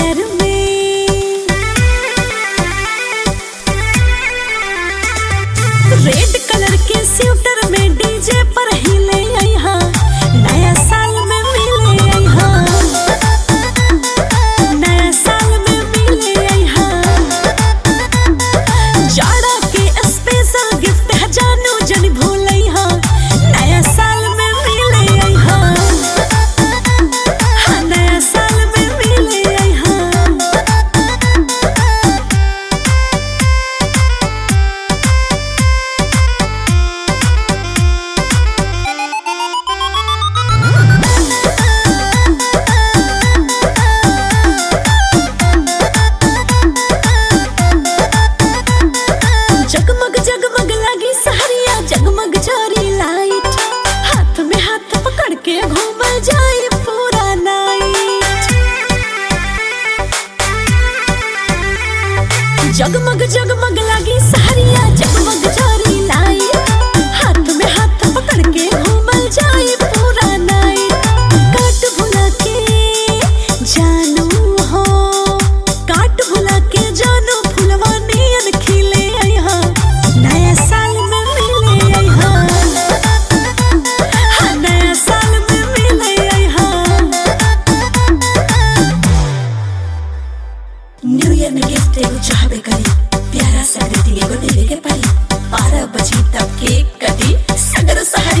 Colour में, red colour के sweater में डीजे पर हिले यहाँ, नया साल में मिले यहाँ, नया साल में मिले यहाँ। जाड़ा के स्पेशल गिफ्ट है जानू जन भूल यहाँ, नया साल में मिले यहाँ, हाँ नया साल में मिले यहाँ। जगमग जगमग लगी सहरिया, जगमग जारी लाइट, हाथ में हाथ पकड़ के घूम जाए पूरा नाइट। जगमग जगमग लगी सहरिया, जगमग जारी लाइट, हाथ में हाथ पकड़ के घूम जाए पूरा नाइट। काट भुला के जानू हो, काट भुला के जानू फुलवा नियन खिले यहाँ, नया साल में मिले यहाँ, हाँ नया साल में मिले यहाँ। न्यू ईयर में गिफ्ट एगो चाहबे करी, प्यारा सा ग्रीटिंग एगो देवे के पड़ी, 12 बजे तब केक कटी, सगर